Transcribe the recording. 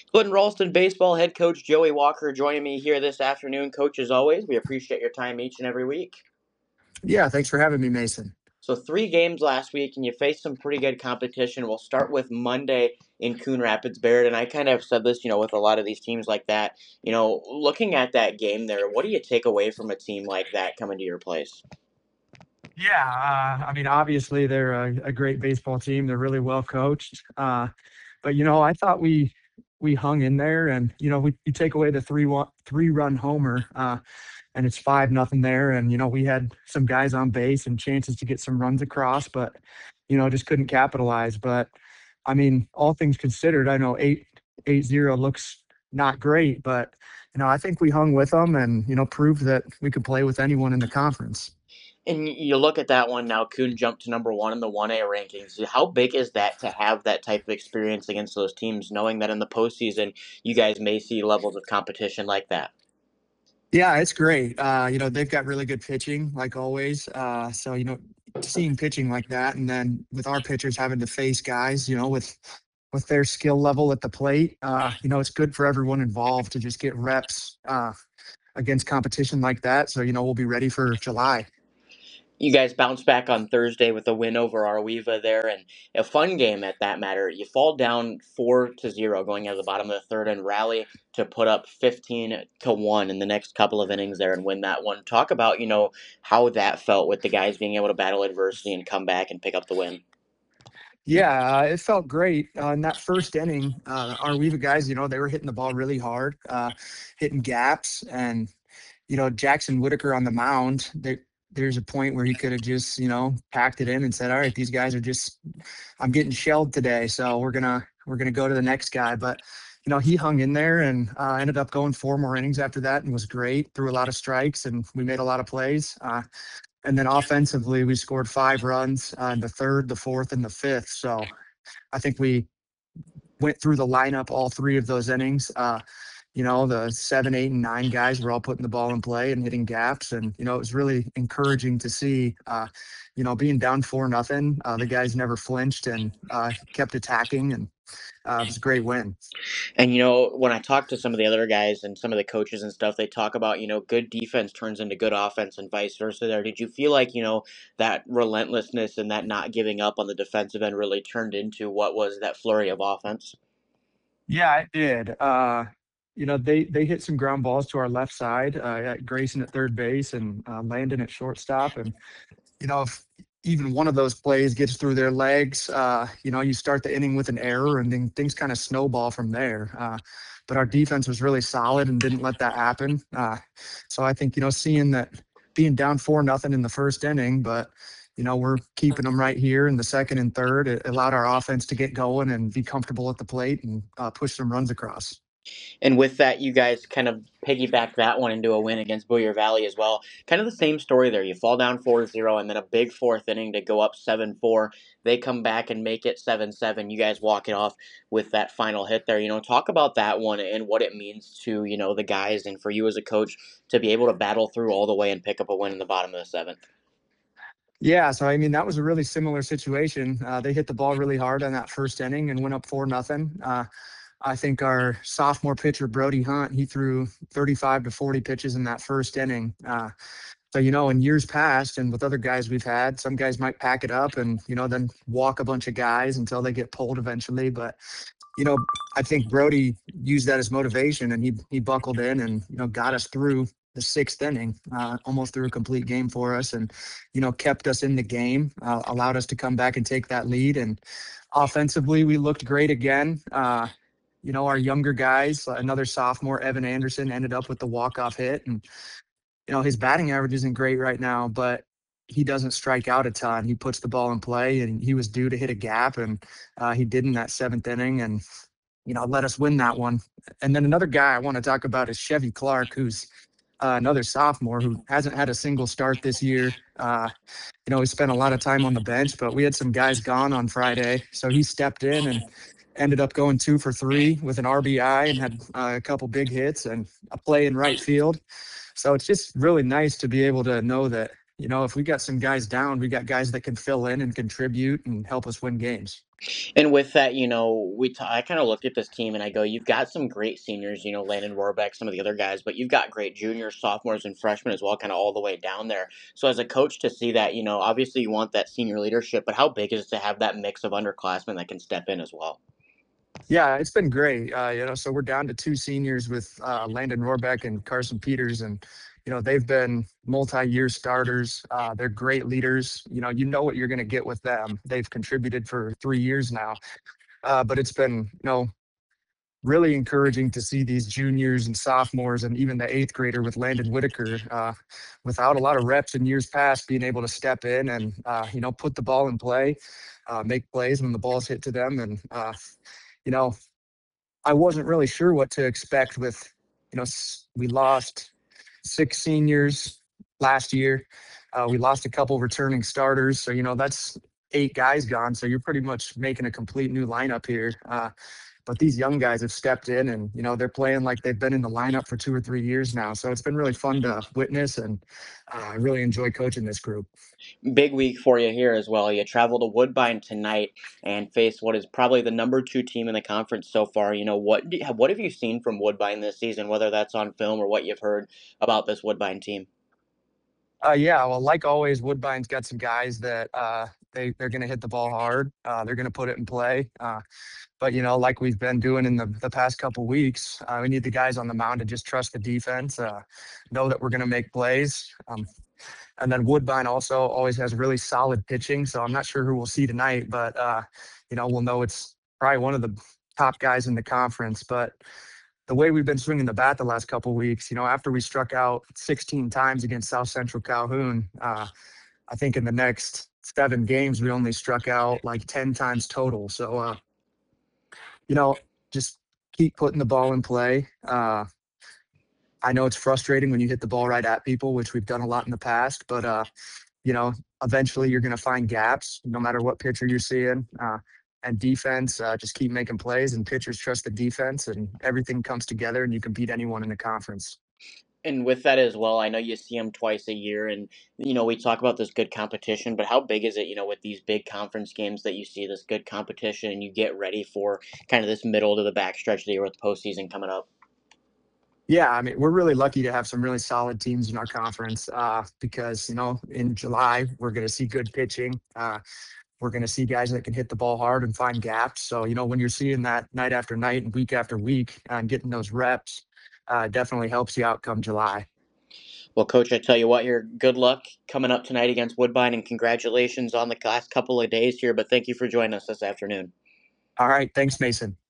Clinton Ralston baseball head coach Joey Walker joining me here this afternoon. Coach, as always, we appreciate your time each and every week. Yeah, thanks for having me, Mason. So, 3 games last week, and you faced some pretty good competition. We'll start with Monday in Coon Rapids Bayard, and I kind of said this, with a lot of these teams like that. Looking at that game there, what do you take away from a team like that coming to your place? Yeah, I mean, obviously they're a great baseball team. They're really well coached. But I thought we hung in there, and we you take away the 3-run homer, and it's 5-0 there, and we had some guys on base and chances to get some runs across, but just couldn't capitalize. But I mean, all things considered, I know 8-0 looks not great, but I think we hung with them and proved that we could play with anyone in the conference. And you look at that one now, Coon jumped to number one in the 1A rankings. How big is that to have that type of experience against those teams, knowing that in the postseason you guys may see levels of competition like that? Yeah, it's great. They've got really good pitching, like always. So, seeing pitching like that, and then with our pitchers having to face guys, with their skill level at the plate, it's good for everyone involved to just get reps against competition like that. So, we'll be ready for July. You guys bounce back on Thursday with a win over Arweva there, and a fun game at that matter. You fall down 4-0 going out of the bottom of the third, and rally to put up 15-1 in the next couple of innings there and win that one. Talk about how that felt with the guys being able to battle adversity and come back and pick up the win. Yeah, it felt great in that first inning. Our Weaver guys, they were hitting the ball really hard, hitting gaps, and Jackson Whitaker on the mound. There's a point where he could have just packed it in and said, "All right, these guys are just, I'm getting shelled today, so we're gonna go to the next guy." But he hung in there and ended up going 4 more innings after that and was great. Threw a lot of strikes and we made a lot of plays. And then offensively, we scored 5 runs in the third, the fourth, and the fifth. So I think we went through the lineup all 3 of those innings. The 7, 8, and 9 guys were all putting the ball in play and hitting gaps. And, it was really encouraging to see, being down 4-0. The guys never flinched and kept attacking. And it was a great win. And when I talk to some of the other guys and some of the coaches and stuff, they talk about good defense turns into good offense and vice versa. There, did you feel like that relentlessness and that not giving up on the defensive end really turned into what was that flurry of offense? Yeah, it did. They hit some ground balls to our left side, Grayson at third base and Landon at shortstop. And if even one of those plays gets through their legs, you start the inning with an error and then things kind of snowball from there. But our defense was really solid and didn't let that happen. So I think, seeing that being down 4-0 in the first inning, but we're keeping them right here in the second and third. It allowed our offense to get going and be comfortable at the plate and push some runs across. And with that, you guys kind of piggyback that one into a win against Boyer Valley as well. Kind of the same story there. You fall down 4-0 and then a big fourth inning to go up 7-4. They come back and make it 7-7. You guys walk it off with that final hit there. Talk about that one and what it means to, the guys and for you as a coach to be able to battle through all the way and pick up a win in the bottom of the seventh. Yeah, so I mean that was a really similar situation. They hit the ball really hard on that first inning and went up 4-0. I think our sophomore pitcher Brody Hunt, he threw 35 to 40 pitches in that first inning. So in years past and with other guys we've had, some guys might pack it up and then walk a bunch of guys until they get pulled eventually. But you know, I think Brody used that as motivation, and he buckled in and got us through the sixth inning, almost through a complete game for us, and kept us in the game, allowed us to come back and take that lead. And offensively, we looked great again. Our younger guys, another sophomore, Evan Anderson, ended up with the walk-off hit, and his batting average isn't great right now, but he doesn't strike out a ton. He puts the ball in play, and he was due to hit a gap, and he did in that seventh inning, and let us win that one. And then another guy I want to talk about is Chevy Clark, who's another sophomore who hasn't had a single start this year. He spent a lot of time on the bench, but we had some guys gone on Friday, so he stepped in and ended up going 2 for 3 with an RBI and had a couple big hits and a play in right field. So it's just really nice to be able to know that if we got some guys down, we got guys that can fill in and contribute and help us win games. And with that, I kind of look at this team and I go, you've got some great seniors, Landon Warbeck, some of the other guys, but you've got great juniors, sophomores, and freshmen as well, kind of all the way down there. So as a coach, to see that, obviously you want that senior leadership, but how big is it to have that mix of underclassmen that can step in as well? Yeah, it's been great. So we're down to two seniors with Landon Rohrbeck and Carson Peters, and they've been multi-year starters. They're great leaders. You know what you're going to get with them. They've contributed for 3 years now, but it's been really encouraging to see these juniors and sophomores and even the eighth grader with Landon Whitaker, without a lot of reps in years past, being able to step in and put the ball in play, make plays when the ball's hit to them, and you know I wasn't really sure what to expect with, we lost six seniors last year. We lost a couple returning starters. So, that's eight guys gone. So you're pretty much making a complete new lineup here. But these young guys have stepped in and, they're playing like they've been in the lineup for 2 or 3 years now. So it's been really fun to witness, and I really enjoy coaching this group. Big week for you here as well. You travel to Woodbine tonight and face what is probably the number two team in the conference so far. What have you seen from Woodbine this season, whether that's on film or what you've heard about this Woodbine team? Yeah, well, like always, Woodbine's got some guys that they're going to hit the ball hard. They're going to put it in play. But like we've been doing in the past couple weeks, we need the guys on the mound to just trust the defense, know that we're going to make plays. And then Woodbine also always has really solid pitching, so I'm not sure who we'll see tonight, but we'll know it's probably one of the top guys in the conference. But the way we've been swinging the bat the last couple weeks, after we struck out 16 times against South Central Calhoun, I think in the next 7 games we only struck out like 10 times total. So you know, just keep putting the ball in play. I know it's frustrating when you hit the ball right at people, which we've done a lot in the past, but you know, eventually you're going to find gaps no matter what pitcher you're seeing. And defense, just keep making plays, and pitchers trust the defense, and everything comes together, and you can beat anyone in the conference. And with that as well, I know you see them twice a year, and we talk about this good competition, but how big is it, with these big conference games that you see this good competition and you get ready for kind of this middle to the back stretch of the year with postseason coming up? Yeah, I mean, we're really lucky to have some really solid teams in our conference, because in July we're going to see good pitching. We're going to see guys that can hit the ball hard and find gaps. So when you're seeing that night after night and week after week and getting those reps, definitely helps you out come July. Well, Coach, I tell you what, here, good luck coming up tonight against Woodbine, and congratulations on the last couple of days here. But thank you for joining us this afternoon. All right, thanks, Mason.